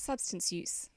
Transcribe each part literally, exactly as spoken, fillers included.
Substance use.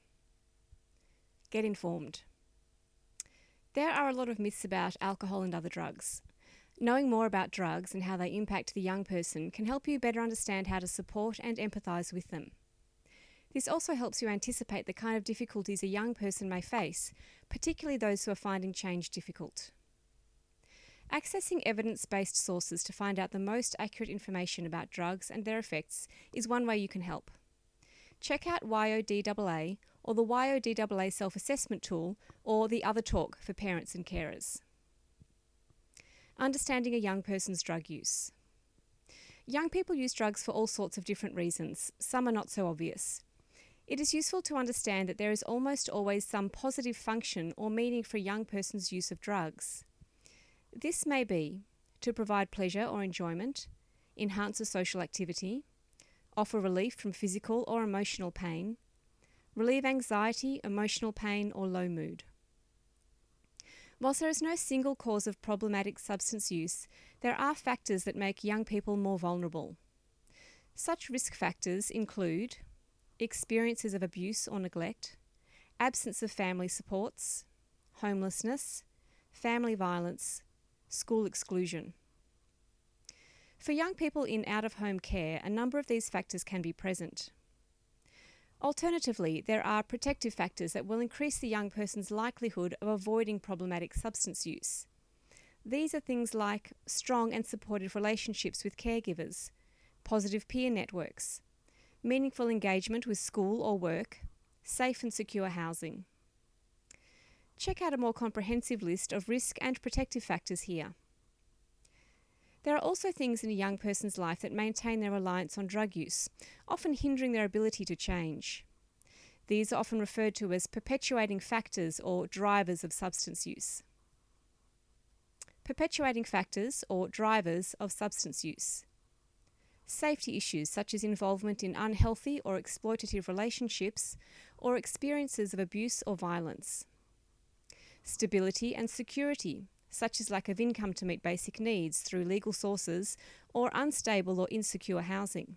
Get informed. There are a lot of myths about alcohol and other drugs. Knowing more about drugs and how they impact the young person can help you better understand how to support and empathise with them. This also helps you anticipate the kind of difficulties a young person may face, particularly those who are finding change difficult. Accessing evidence-based sources to find out the most accurate information about drugs and their effects is one way you can help. Check out Y O D A A or the Y O D A A self-assessment tool or the Other Talk for parents and carers. Understanding a young person's drug use. Young people use drugs for all sorts of different reasons. Some are not so obvious. It is useful to understand that there is almost always some positive function or meaning for a young person's use of drugs. This may be to provide pleasure or enjoyment, enhance a social activity, offer relief from physical or emotional pain, relieve anxiety, emotional pain, or low mood. Whilst there is no single cause of problematic substance use, there are factors that make young people more vulnerable. Such risk factors include experiences of abuse or neglect, absence of family supports, homelessness, family violence, school exclusion. For young people in out-of-home care, a number of these factors can be present. Alternatively, there are protective factors that will increase the young person's likelihood of avoiding problematic substance use. These are things like strong and supportive relationships with caregivers, positive peer networks, meaningful engagement with school or work, safe and secure housing. Check out a more comprehensive list of risk and protective factors here. There are also things in a young person's life that maintain their reliance on drug use, often hindering their ability to change. These are often referred to as perpetuating factors or drivers of substance use. Perpetuating factors or drivers of substance use. Safety issues such as involvement in unhealthy or exploitative relationships or experiences of abuse or violence. Stability and security, such as lack of income to meet basic needs through legal sources or unstable or insecure housing.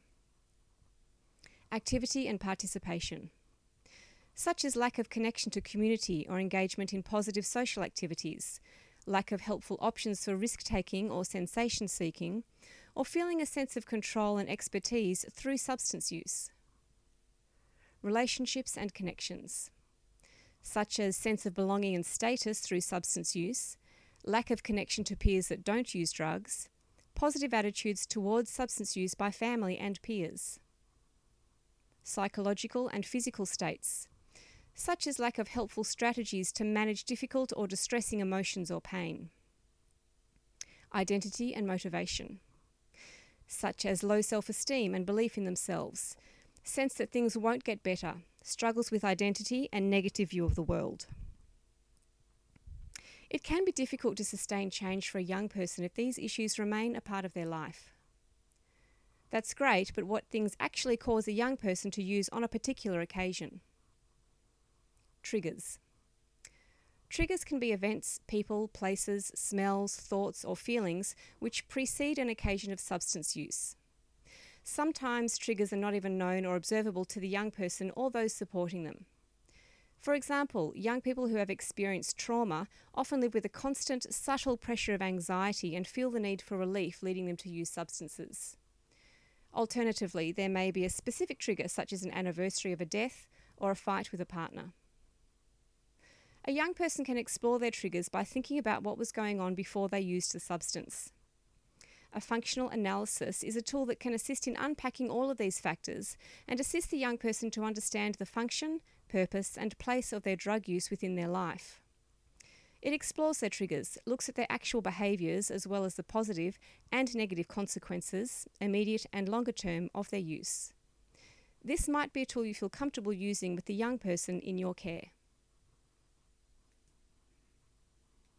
Activity and participation, such as lack of connection to community or engagement in positive social activities, lack of helpful options for risk-taking or sensation-seeking, or feeling a sense of control and expertise through substance use. Relationships and connections, such as sense of belonging and status through substance use, lack of connection to peers that don't use drugs, positive attitudes towards substance use by family and peers. Psychological and physical states, such as lack of helpful strategies to manage difficult or distressing emotions or pain. Identity and motivation, such as low self-esteem and belief in themselves, sense that things won't get better, struggles with identity and negative view of the world. It can be difficult to sustain change for a young person if these issues remain a part of their life. That's great, but what things actually cause a young person to use on a particular occasion? Triggers. Triggers can be events, people, places, smells, thoughts, or feelings which precede an occasion of substance use. Sometimes triggers are not even known or observable to the young person or those supporting them. For example, young people who have experienced trauma often live with a constant, subtle pressure of anxiety and feel the need for relief, leading them to use substances. Alternatively, there may be a specific trigger, such as an anniversary of a death or a fight with a partner. A young person can explore their triggers by thinking about what was going on before they used the substance. A functional analysis is a tool that can assist in unpacking all of these factors and assist the young person to understand the function, purpose, and place of their drug use within their life. It explores their triggers, looks at their actual behaviours as well as the positive and negative consequences, immediate and longer term, of their use. This might be a tool you feel comfortable using with the young person in your care.